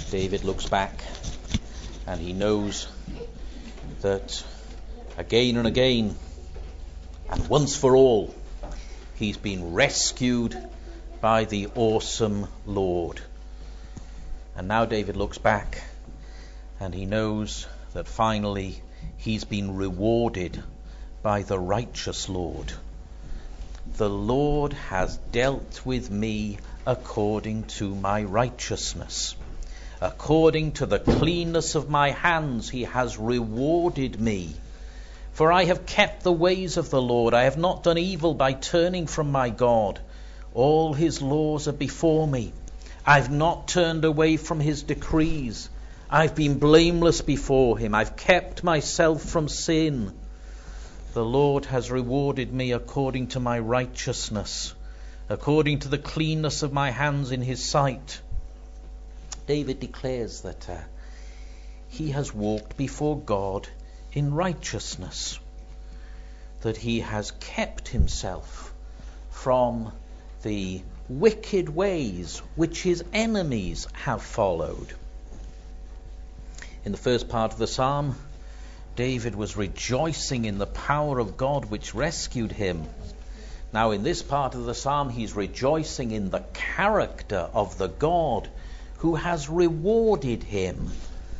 David looks back and he knows that again and again and once for all he's been rescued by the awesome Lord. And now David looks back and he knows that finally he's been rewarded by the righteous Lord. The Lord has dealt with me according to my righteousness. According to the cleanness of my hands he has rewarded me. For I have kept the ways of the Lord. I have not done evil by turning from my God. All his laws are before me. I've not turned away from his decrees. I've been blameless before him. I've kept myself from sin. The Lord has rewarded me according to my righteousness, according to the cleanness of my hands in his sight. David declares that he has walked before God in righteousness, that he has kept himself from the wicked ways which his enemies have followed. In the first part of the psalm, David was rejoicing in the power of God which rescued him. Now in this part of the psalm, he's rejoicing in the character of the God who has rewarded him.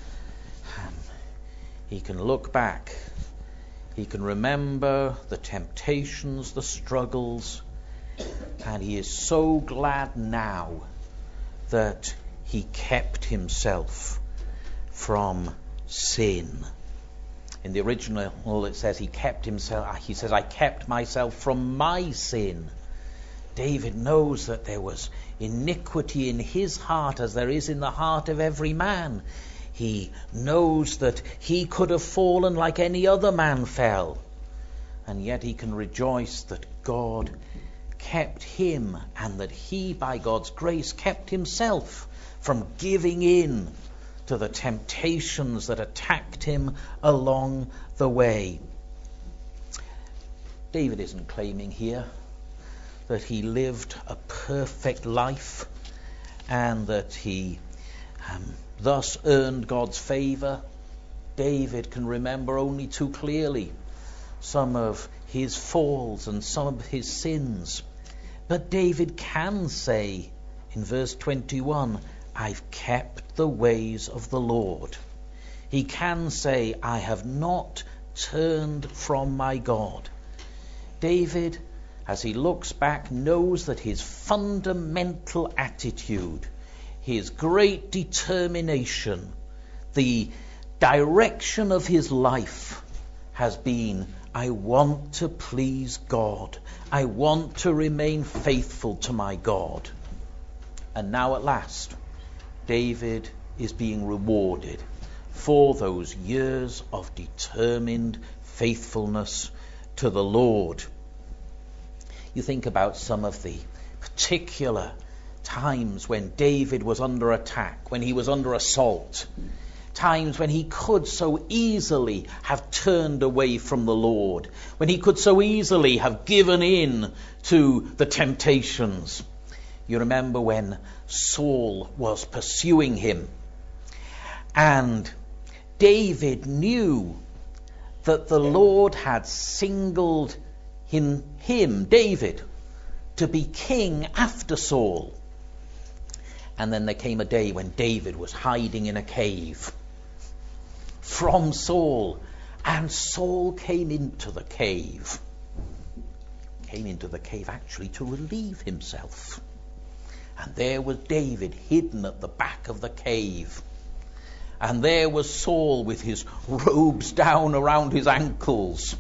He can look back. He can remember the temptations, the struggles, and he is so glad now that he kept himself from sin. In the original it says he says, I kept myself from my sin. David knows that there was iniquity in his heart as there is in the heart of every man. He knows that he could have fallen like any other man fell. And yet he can rejoice that God kept him and that he, by God's grace, kept himself from giving in to the temptations that attacked him along the way. David isn't claiming here that he lived a perfect life and that he thus earned God's favour. David can remember only too clearly some of his falls and some of his sins. But David can say in verse 21, I've kept the ways of the Lord. He can say, I have not turned from my God. David, as he looks back, knows that his fundamental attitude, his great determination, the direction of his life has been, I want to please God. I want to remain faithful to my God. And now at last, David is being rewarded for those years of determined faithfulness to the Lord. You think about some of the particular times when David was under attack, when he was under assault, times when he could so easily have turned away from the Lord, when he could so easily have given in to the temptations. You remember when Saul was pursuing him, and David knew that the Lord had singled him, David, to be king after Saul. And then there came a day when David was hiding in a cave from Saul, and Saul came into the cave actually to relieve himself. And there was David hidden at the back of the cave. And there was Saul with his robes down around his ankles.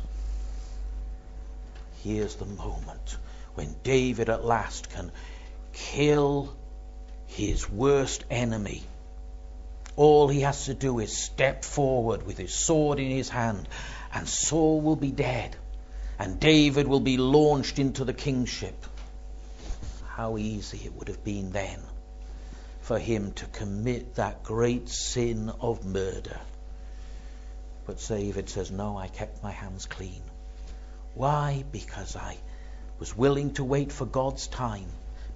Here's the moment when David at last can kill his worst enemy. All he has to do is step forward with his sword in his hand, and Saul will be dead, and David will be launched into the kingship. How easy it would have been then for him to commit that great sin of murder. But David says, no, I kept my hands clean. Why? Because I was willing to wait for God's time,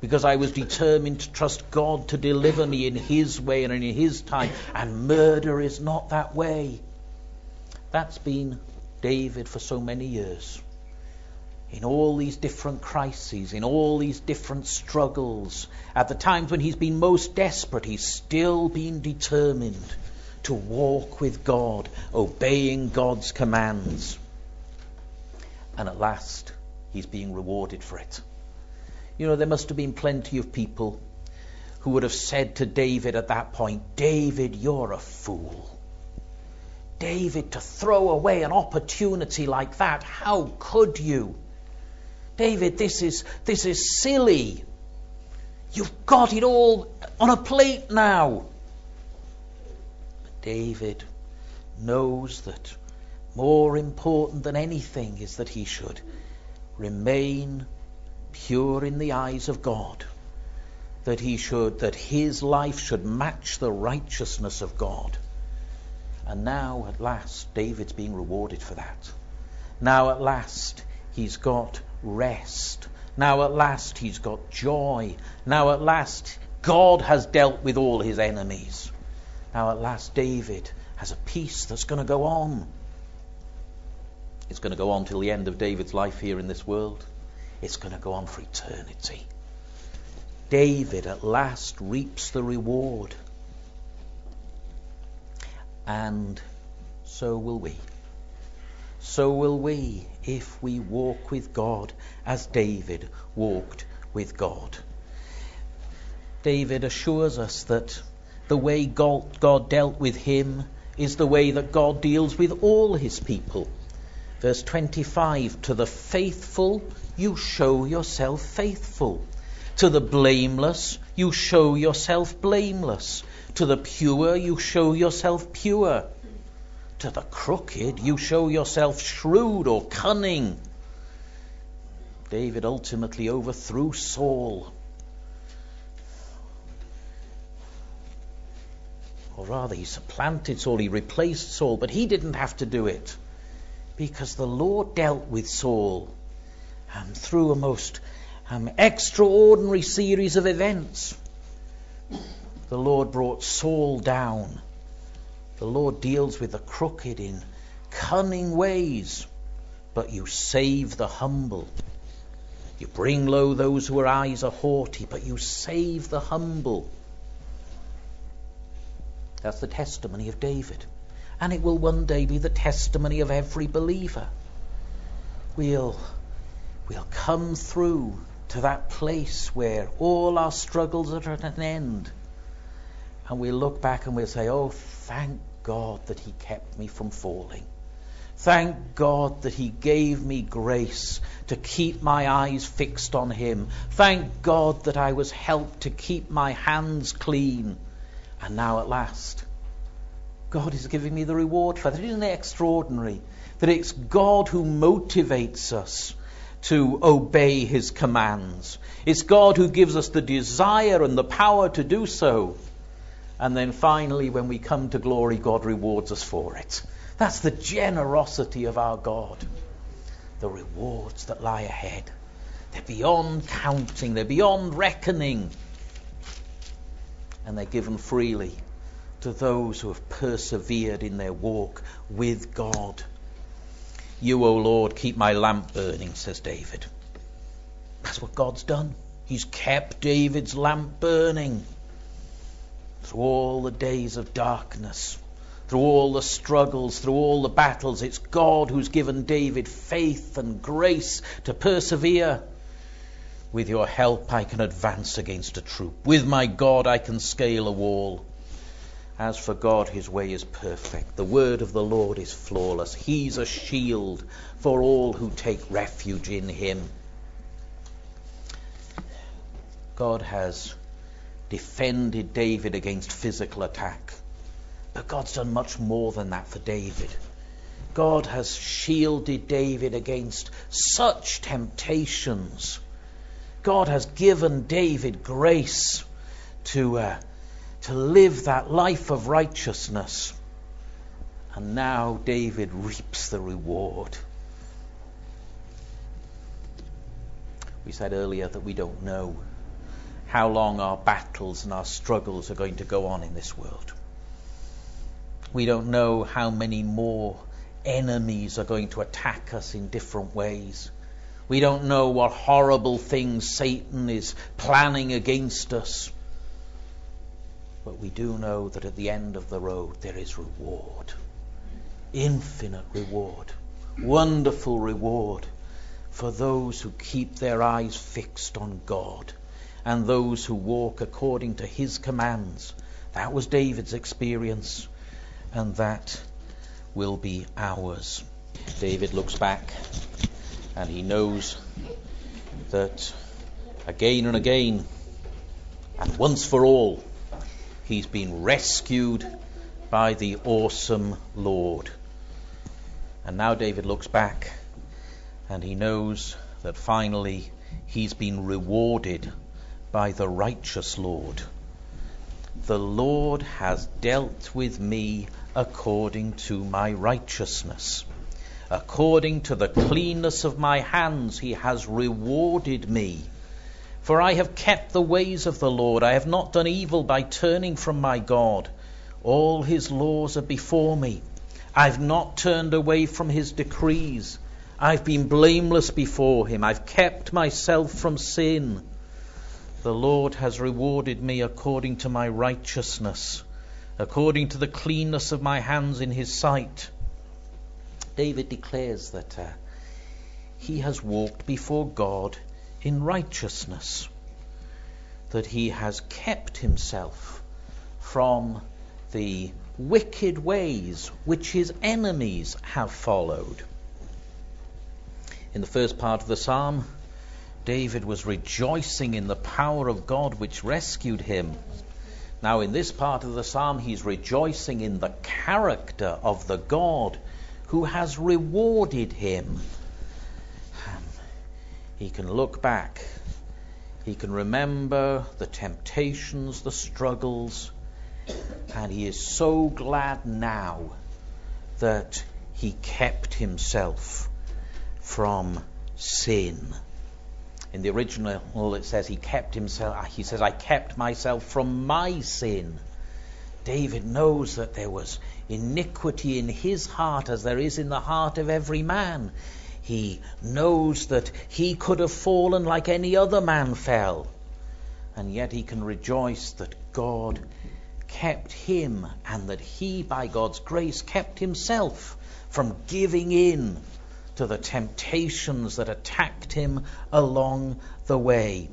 because I was determined to trust God to deliver me in his way and in his time. And murder is not that way. That's been David for so many years. In all these different crises, in all these different struggles, at the times when he's been most desperate, he's still been determined to walk with God, obeying God's commands. And at last, he's being rewarded for it. You know, there must have been plenty of people who would have said to David at that point, David, you're a fool. David, to throw away an opportunity like that, how could you? David, this is silly. You've got it all on a plate now. But David knows that more important than anything is that he should remain pure in the eyes of God, that his life should match the righteousness of God. And now at last David's being rewarded for that. Now at last he's got rest. Now at last he's got joy. Now at last God has dealt with all his enemies. Now at last David has a peace that's going to go on. It's going to go on till the end of David's life here in this world. It's going to go on for eternity. David at last reaps the reward. And so will we. So will we if we walk with God as David walked with God. David assures us that the way God dealt with him is the way that God deals with all his people. Verse 25, to the faithful you show yourself faithful. To the blameless you show yourself blameless. To the pure you show yourself pure. To the crooked you show yourself shrewd or cunning. David ultimately overthrew Saul. Or rather, he supplanted Saul, he replaced Saul, but he didn't have to do it, because the Lord dealt with Saul through a most extraordinary series of events. The Lord brought Saul down. The Lord deals with the crooked in cunning ways, but you save the humble. You bring low those whose eyes are haughty, but you save the humble. That's the testimony of David. And it will one day be the testimony of every believer. We'll come through to that place where all our struggles are at an end. And we'll look back and we'll say, oh, thank God that he kept me from falling. Thank God that he gave me grace to keep my eyes fixed on him. Thank God that I was helped to keep my hands clean. And now at last, God is giving me the reward for that. Isn't it extraordinary that it's God who motivates us to obey his commands? It's God who gives us the desire and the power to do so. And then finally, when we come to glory, God rewards us for it. That's the generosity of our God. The rewards that lie ahead. They're beyond counting. They're beyond reckoning. And they're given freely to those who have persevered in their walk with God. You, O Lord, keep my lamp burning, says David. That's what God's done. He's kept David's lamp burning through all the days of darkness, through all the struggles, through all the battles. It's God who's given David faith and grace to persevere. With your help I can advance against a troop. With my God I can scale a wall. As for God, his way is perfect. The word of the Lord is flawless. He's a shield for all who take refuge in him. God has defended David against physical attack. But God's done much more than that for David. God has shielded David against such temptations. God has given David grace to live that life of righteousness. And now David reaps the reward. We said earlier that we don't know how long our battles and our struggles are going to go on in this world. We don't know how many more enemies are going to attack us in different ways. We don't know what horrible things Satan is planning against us. But we do know that at the end of the road there is reward. Infinite reward. Wonderful reward for those who keep their eyes fixed on God and those who walk according to his commands. That was David's experience, and that will be ours. David looks back and he knows that again and again and once for all he's been rescued by the awesome Lord. And now David looks back and he knows that finally he's been rewarded by the righteous Lord. The Lord has dealt with me according to my righteousness. According to the cleanness of my hands, he has rewarded me. For I have kept the ways of the Lord. I have not done evil by turning from my God. All his laws are before me. I've not turned away from his decrees. I've been blameless before him. I've kept myself from sin. The Lord has rewarded me according to my righteousness, according to the cleanness of my hands in his sight. David declares that he has walked before God in righteousness, that he has kept himself from the wicked ways which his enemies have followed. In the first part of the psalm, David was rejoicing in the power of God which rescued him. Now in this part of the psalm, he's rejoicing in the character of the God who has rewarded him. He can look back. He can remember the temptations, the struggles, and he is so glad now that he kept himself from sin. In the original it says he says, I kept myself from my sin. David knows that there was iniquity in his heart as there is in the heart of every man. He knows that he could have fallen like any other man fell. And yet he can rejoice that God kept him and that he, by God's grace, kept himself from giving in to the temptations that attacked him along the way.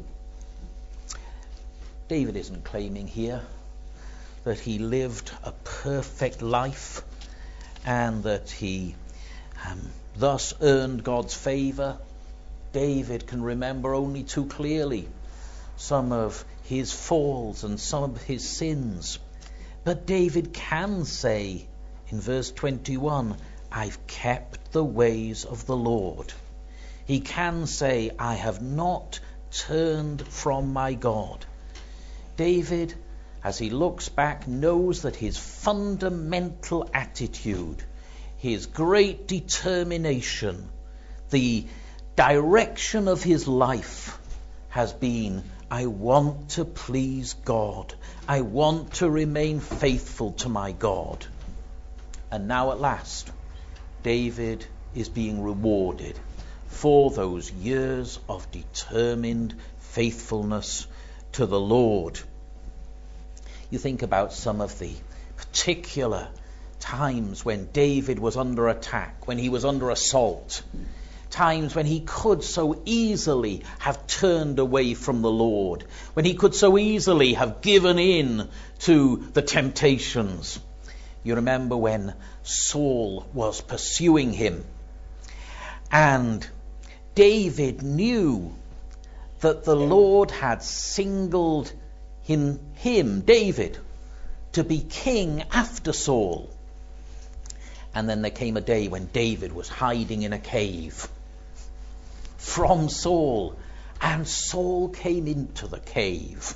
David isn't claiming here that he lived a perfect life and that he thus earned God's favor. David can remember only too clearly some of his falls and some of his sins. But David can say in verse 21, I've kept the ways of the Lord. He can say, I have not turned from my God. David, as he looks back, knows that his fundamental attitude, his great determination, the direction of his life has been, I want to please God. I want to remain faithful to my God. And now at last, David is being rewarded for those years of determined faithfulness to the Lord. You think about some of the particular times when David was under attack, when he was under assault, times when he could so easily have turned away from the Lord, when he could so easily have given in to the temptations. You remember when Saul was pursuing him, and David knew that the Lord had singled him, David, to be king after Saul. And then there came a day when David was hiding in a cave from Saul, and Saul came into the cave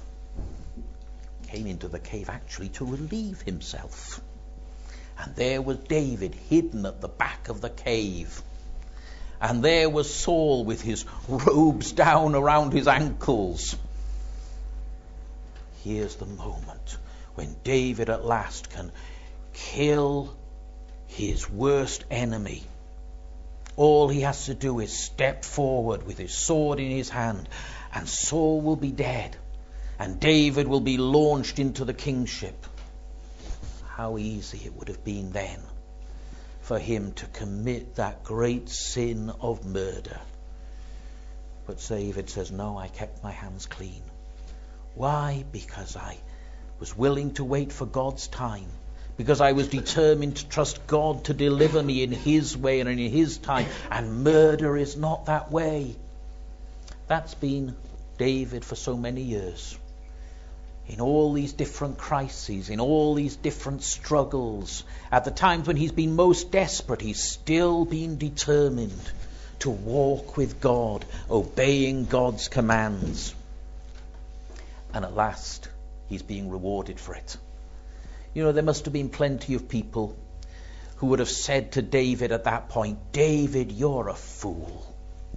actually to relieve himself. And there was David hidden at the back of the cave. And there was Saul with his robes down around his ankles. here's the moment when David at last can kill his worst enemy. All he has to do is step forward with his sword in his hand, and Saul will be dead, and David will be launched into the kingship. How easy it would have been then for him to commit that great sin of murder. But David says, no, I kept my hands clean. Why? Because I was willing to wait for God's time. Because I was determined to trust God to deliver me in his way and in his time. And murder is not that way. That's been David for so many years. In all these different crises, in all these different struggles, at the times when he's been most desperate, he's still been determined to walk with God, obeying God's commands. And at last, he's being rewarded for it. You know, there must have been plenty of people who would have said to David at that point, David, you're a fool.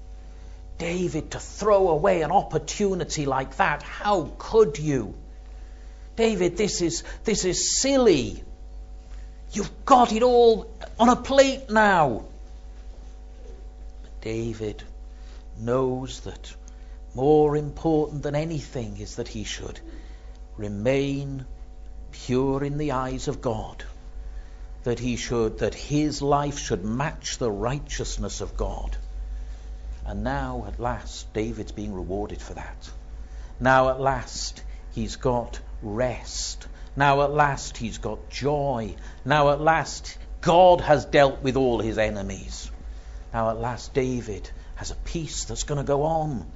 David, to throw away an opportunity like that, how could you? David, this is silly. You've got it all on a plate now. But David knows that more important than anything is that he should remain pure in the eyes of God, that his life should match the righteousness of God. And now at last David's being rewarded for that. Now at last he's got rest. Now at last he's got joy. Now at last God has dealt with all his enemies. Now at last David has a peace that's going to go on.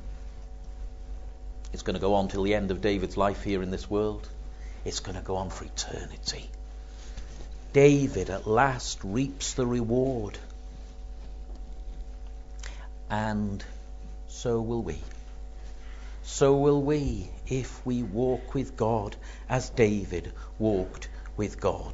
It's going to go on till the end of David's life here in this world. It's going to go on for eternity. David at last reaps the reward. And so will we. So will we if we walk with God as David walked with God.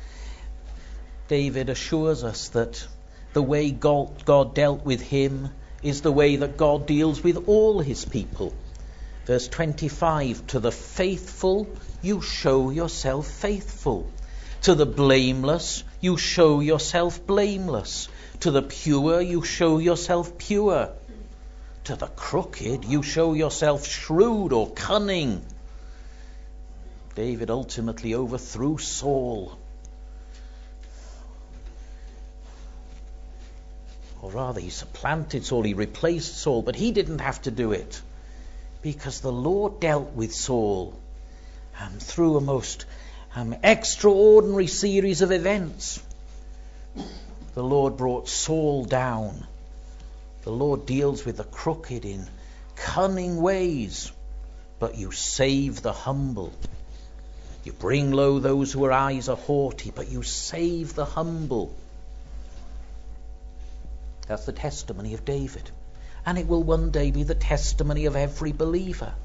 David assures us that the way God dealt with him is the way that God deals with all his people. Verse 25, to the faithful you show yourself faithful. To the blameless you show yourself blameless. To the pure you show yourself pure. To the crooked you show yourself shrewd or cunning. David ultimately overthrew Saul. Or rather, he supplanted Saul, he replaced Saul, but he didn't have to do it. Because the Lord dealt with Saul through a most extraordinary series of events. The Lord brought Saul down. The Lord deals with the crooked in cunning ways, but you save the humble. You bring low those whose eyes are haughty, but you save the humble. That's the testimony of David. And it will one day be the testimony of every believer.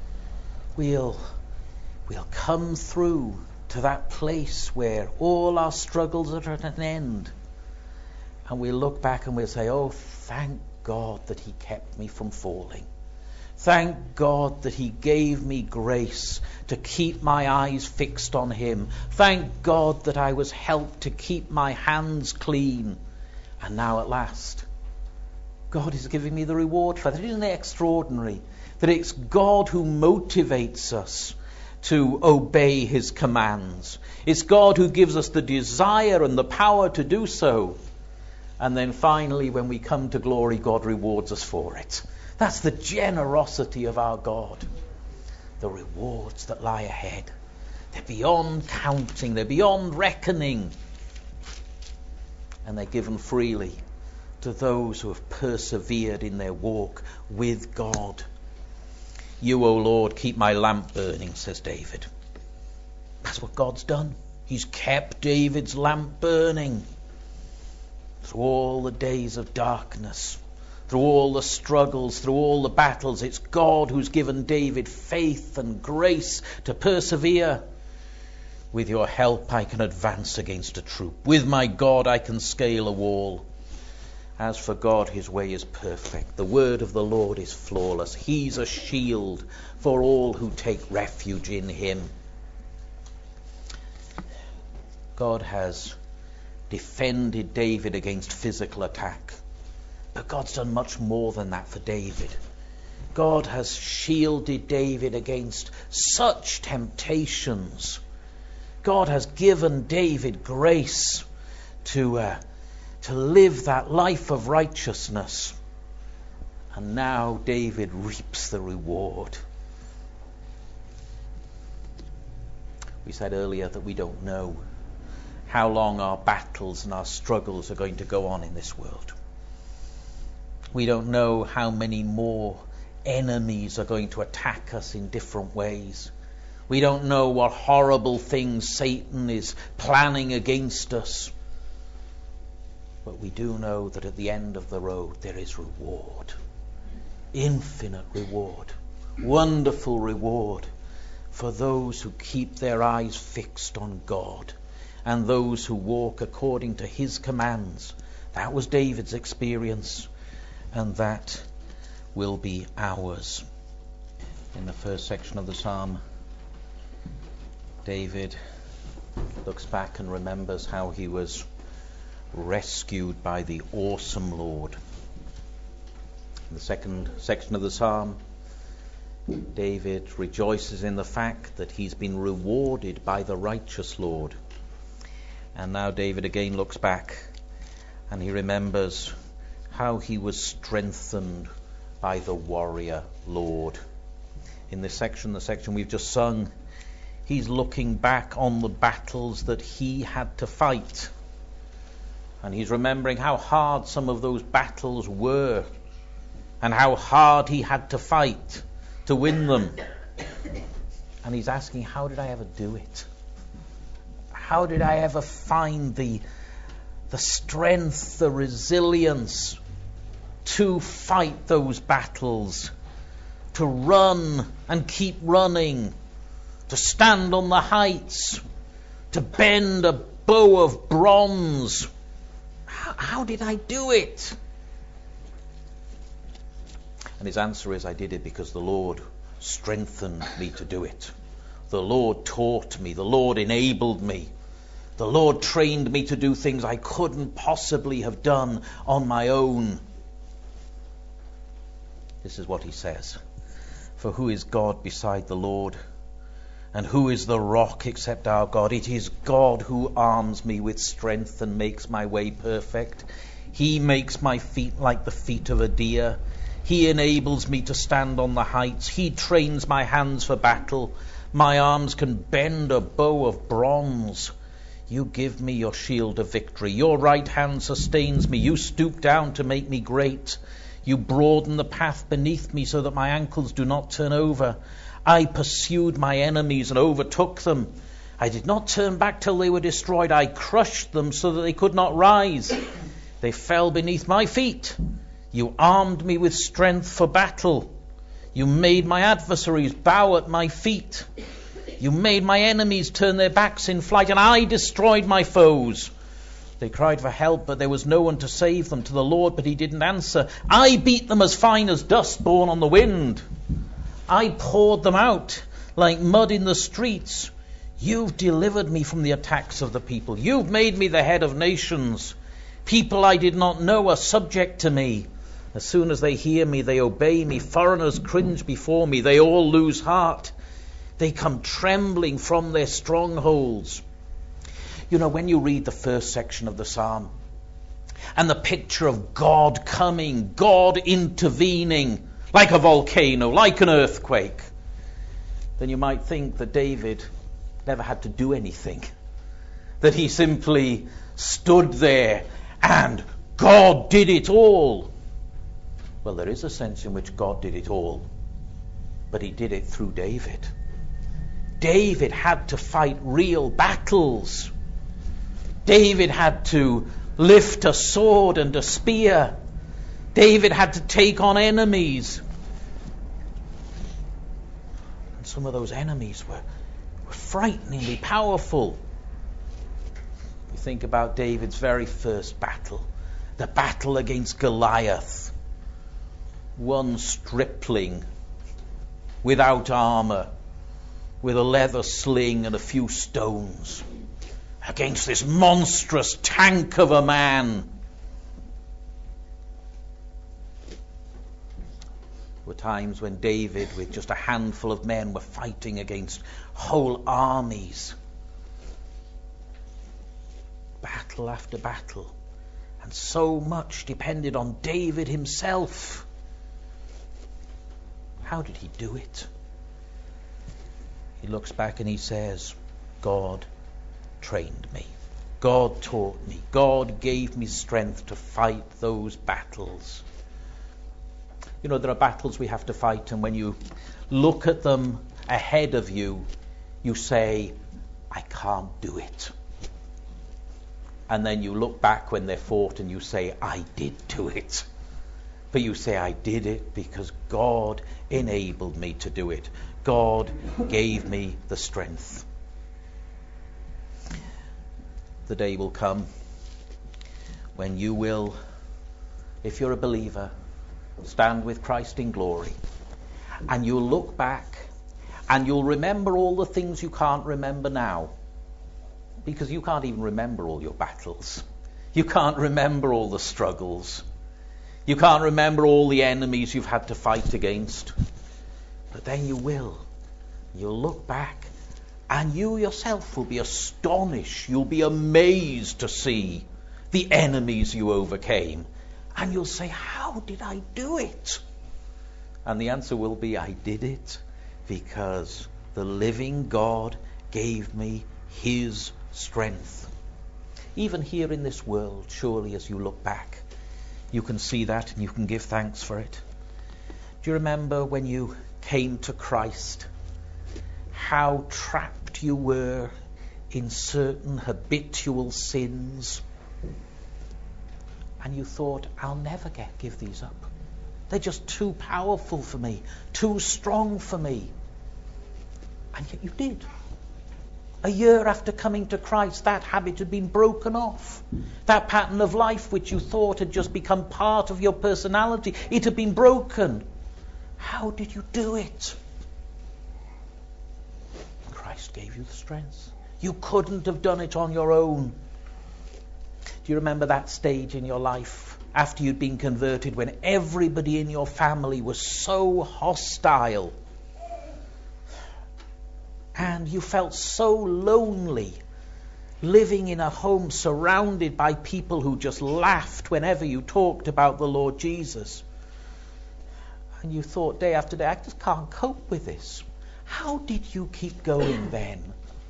We'll come through to that place where all our struggles are at an end. And we'll look back and we'll say, oh, thank God that he kept me from falling. Thank God that he gave me grace to keep my eyes fixed on him. Thank God that I was helped to keep my hands clean. And now at last, God is giving me the reward for that. Isn't it extraordinary that it's God who motivates us to obey his commands? It's God who gives us the desire and the power to do so. And then finally, when we come to glory, God rewards us for it. That's the generosity of our God. The rewards that lie ahead. They're beyond counting. They're beyond reckoning. And they're given freely to those who have persevered in their walk with God. You, O Lord, keep my lamp burning, says David. That's what God's done. He's kept David's lamp burning. Through all the days of darkness, through all the struggles, through all the battles, it's God who's given David faith and grace to persevere. With your help I can advance against a troop. With my God I can scale a wall. As for God, his way is perfect. The word of the Lord is flawless. He's a shield for all who take refuge in him. God has defended David against physical attack. But God's done much more than that for David. God has shielded David against such temptations. God has given David grace to live that life of righteousness. And now David reaps the reward. We said earlier that we don't know how long our battles and our struggles are going to go on in this world. We don't know how many more enemies are going to attack us in different ways. We don't know what horrible things Satan is planning against us. But we do know that at the end of the road there is reward. Infinite reward. Wonderful reward for those who keep their eyes fixed on God and those who walk according to his commands. That was David's experience, and that will be ours. In the first section of the psalm, David looks back and remembers how he was rescued by the awesome Lord. In the second section of the psalm, David rejoices in the fact that he's been rewarded by the righteous Lord. And now David again looks back and he remembers how he was strengthened by the warrior Lord. In this section, the section we've just sung, he's looking back on the battles that he had to fight. And he's remembering how hard some of those battles were and how hard he had to fight to win them. And he's asking, how did I ever do it? How did I ever find the strength, the resilience to fight those battles, to run and keep running, to stand on the heights, to bend a bow of bronze? How did I do it? And his answer is, I did it because the Lord strengthened me to do it. The Lord taught me. The Lord enabled me. The Lord trained me to do things I couldn't possibly have done on my own. This is what he says. For who is God beside the Lord? And who is the rock except our God? It is God who arms me with strength and makes my way perfect. He makes my feet like the feet of a deer. He enables me to stand on the heights. He trains my hands for battle. My arms can bend a bow of bronze. You give me your shield of victory. Your right hand sustains me. You stoop down to make me great. You broaden the path beneath me so that my ankles do not turn over. I pursued my enemies and overtook them. I did not turn back till they were destroyed. I crushed them so that they could not rise. They fell beneath my feet. You armed me with strength for battle. You made my adversaries bow at my feet. You made my enemies turn their backs in flight, and I destroyed my foes. They cried for help, but there was no one to save them. To the Lord, but he didn't answer. I beat them as fine as dust borne on the wind. I poured them out like mud in the streets. You've delivered me from the attacks of the people. You've made me the head of nations. People I did not know are subject to me. As soon as they hear me, they obey me. Foreigners cringe before me. They all lose heart. They come trembling from their strongholds. You know, when you read the first section of the psalm and the picture of God coming, God intervening, like a volcano, like an earthquake, then you might think that David never had to do anything, that he simply stood there and God did it all. Well, there is a sense in which God did it all, but he did it through David. David had to fight real battles. David had to lift a sword and a spear. David had to take on enemies. And some of those enemies were frighteningly powerful. You think about David's very first battle the battle against Goliath. One stripling without armour, with a leather sling and a few stones, against this monstrous tank of a man. There were times when David, with just a handful of men, were fighting against whole armies. Battle after battle. And so much depended on David himself. How did he do it? He looks back and he says, God trained me. God taught me. God gave me strength to fight those battles. You know, there are battles we have to fight, and when you look at them ahead of you, you say, I can't do it. And then you look back when they're fought and you say, I did do it. But you say, I did it because God enabled me to do it. God gave me the strength. The day will come when you will, if you're a believer, stand with Christ in glory. And you'll look back and you'll remember all the things you can't remember now. Because you can't even remember all your battles. You can't remember all the struggles. You can't remember all the enemies you've had to fight against. But then you will. You'll look back and you yourself will be astonished. You'll be amazed to see the enemies you overcame. And you'll say, how did I do it? And the answer will be, I did it because the living God gave me his strength. Even here in this world, surely as you look back, you can see that and you can give thanks for it. Do you remember when you came to Christ, how trapped you were in certain habitual sins? And you thought, I'll never give these up. They're just too powerful for me, too strong for me. And yet you did. A year after coming to Christ, that habit had been broken off. That pattern of life which you thought had just become part of your personality, it had been broken. How did you do it? Christ gave you the strength. You couldn't have done it on your own. Do you remember that stage in your life after you'd been converted when everybody in your family was so hostile? And you felt so lonely, living in a home surrounded by people who just laughed whenever you talked about the Lord Jesus. And you thought day after day, I just can't cope with this. How did you keep going then?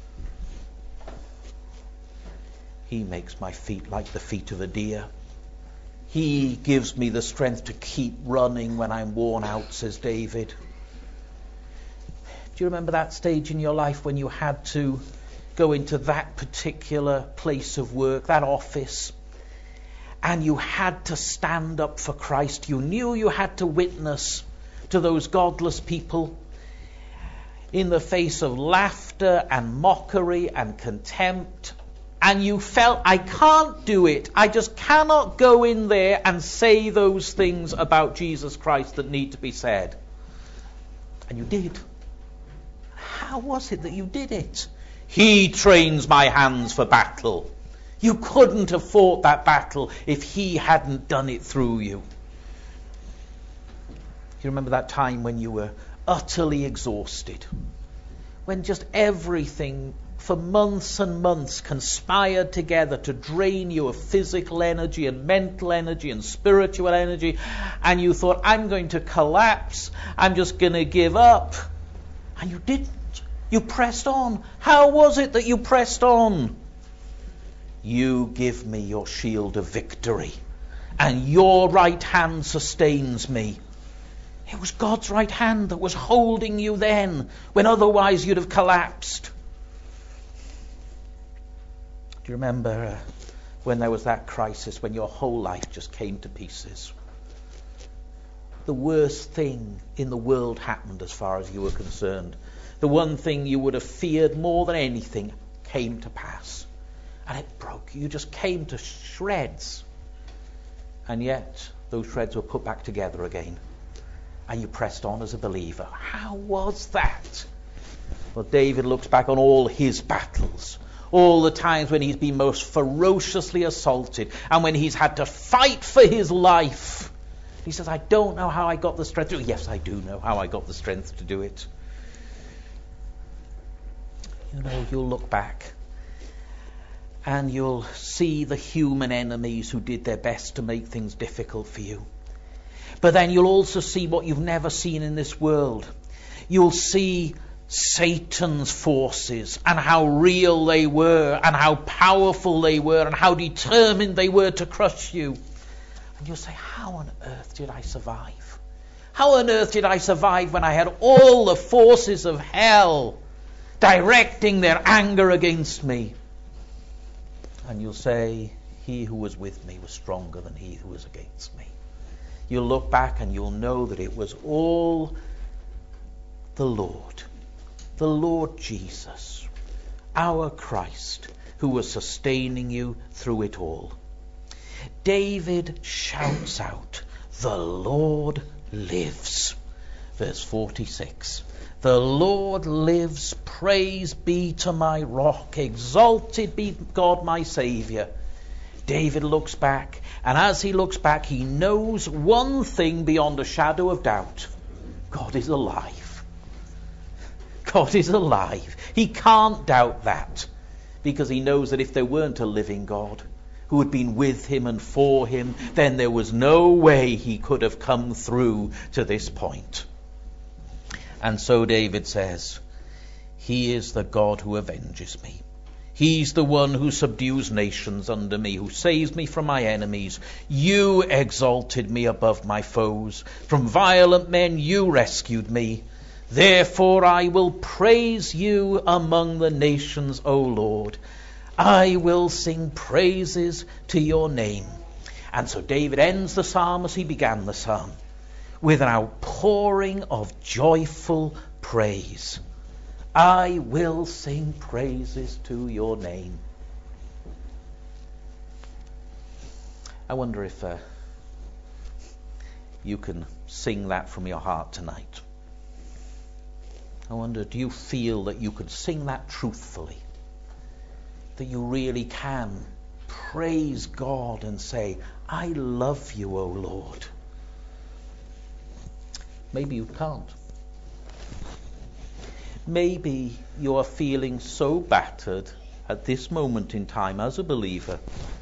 He makes my feet like the feet of a deer. He gives me the strength to keep running when I'm worn out, says David. Do you remember that stage in your life when you had to go into that particular place of work, that office, and you had to stand up for Christ? You knew you had to witness to those godless people in the face of laughter and mockery and contempt, and you felt, I can't do it. I just cannot go in there and say those things about Jesus Christ that need to be said. And you did. How was it that you did it? He trains my hands for battle. You couldn't have fought that battle if he hadn't done it through you. You remember that time when you were utterly exhausted? When just everything for months and months conspired together to drain you of physical energy and mental energy and spiritual energy, and you thought, I'm going to collapse, I'm just going to give up. And you didn't. You pressed on. How was it that you pressed on? You give me your shield of victory, and your right hand sustains me. It was God's right hand that was holding you then, when otherwise you'd have collapsed. Do you remember when there was that crisis, when your whole life just came to pieces? The worst thing in the world happened as far as you were concerned. The one thing you would have feared more than anything came to pass. And it broke you. You just came to shreds. And yet those shreds were put back together again. And you pressed on as a believer. How was that? Well, David looks back on all his battles, all the times when he's been most ferociously assaulted, and when he's had to fight for his life. He says, I don't know how I got the strength to do it. Yes, I do know how I got the strength to do it. You know, you'll look back and you'll see the human enemies who did their best to make things difficult for you. But then you'll also see what you've never seen in this world. You'll see Satan's forces and how real they were and how powerful they were and how determined they were to crush you. And you'll say, how on earth did I survive? How on earth did I survive when I had all the forces of hell directing their anger against me? And you'll say, he who was with me was stronger than he who was against me. You'll look back and you'll know that it was all the Lord Jesus, our Christ, who was sustaining you through it all. David shouts out, the Lord lives. Verse 46. The Lord lives, praise be to my rock, exalted be God my Saviour. David looks back, and as he looks back, he knows one thing beyond a shadow of doubt. God is alive. God is alive. He can't doubt that, because he knows that if there weren't a living God who had been with him and for him, then there was no way he could have come through to this point. And so David says, he is the God who avenges me. He's the one who subdues nations under me, who saves me from my enemies. You exalted me above my foes. From violent men you rescued me. Therefore I will praise you among the nations, O Lord. I will sing praises to your name. And so David ends the psalm as he began the psalm, with an outpouring of joyful praise. I will sing praises to your name. I wonder if you can sing that from your heart tonight. I wonder, do you feel that you could sing that truthfully? That you really can praise God and say, I love you, O Lord. Maybe you can't. Maybe you are feeling so battered at this moment in time as a believer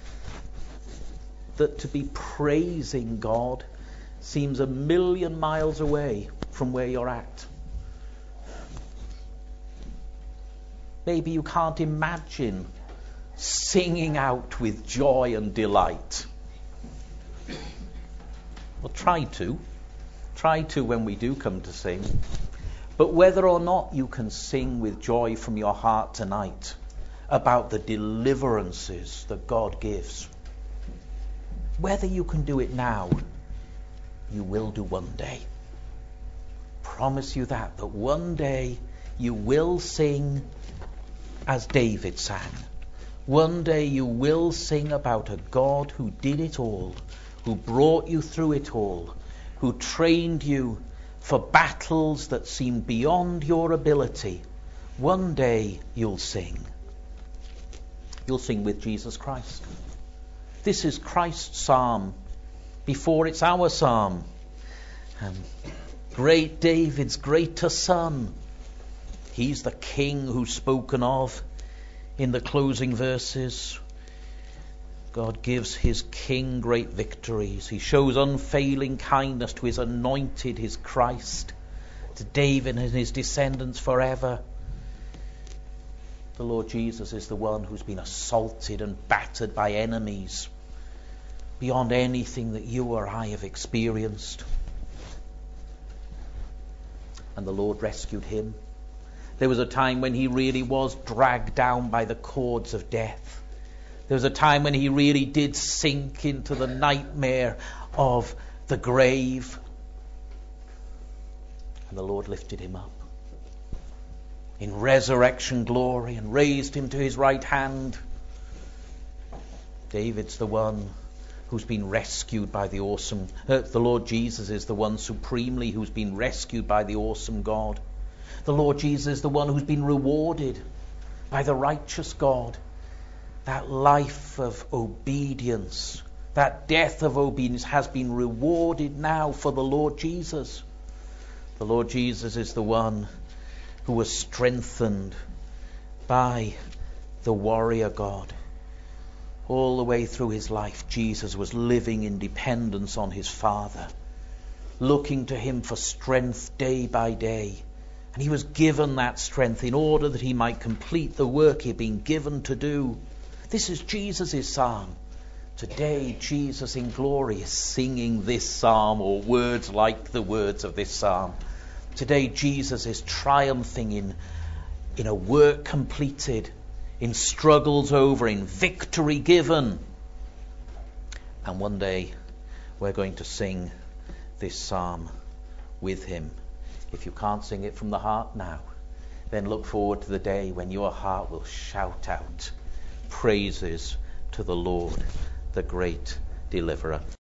that to be praising God seems a million miles away from where you're at. Maybe you can't imagine singing out with joy and delight. Well, try to. Try to when we do come to sing. But whether or not you can sing with joy from your heart tonight about the deliverances that God gives, whether you can do it now, you will do one day. Promise you that one day you will sing as David sang. One day you will sing about a God who did it all, who brought you through it all, who trained you for battles that seem beyond your ability. One day you'll sing. You'll sing with Jesus Christ. This is Christ's psalm before it's our psalm. Great David's greater son. He's the king who's spoken of in the closing verses. God gives his king great victories. He shows unfailing kindness to his anointed, his Christ, to David and his descendants forever. The Lord Jesus is the one who's been assaulted and battered by enemies beyond anything that you or I have experienced. And the Lord rescued him. There was a time when he really was dragged down by the cords of death. There was a time when he really did sink into the nightmare of the grave. And the Lord lifted him up in resurrection glory and raised him to his right hand. David's the one who's been rescued by the awesome... the Lord Jesus is the one supremely who's been rescued by the awesome God. The Lord Jesus is the one who's been rewarded by the righteous God. That life of obedience, that death of obedience has been rewarded now for the Lord Jesus. The Lord Jesus is the one who was strengthened by the warrior God. All the way through his life, Jesus was living in dependence on his Father, looking to him for strength day by day. And he was given that strength in order that he might complete the work he had been given to do. This is Jesus' psalm. Today, Jesus in glory is singing this psalm, or words like the words of this psalm. Today, Jesus is triumphing in a work completed, in struggles over, in victory given. And one day, we're going to sing this psalm with him. If you can't sing it from the heart now, then look forward to the day when your heart will shout out praises to the Lord, the great deliverer.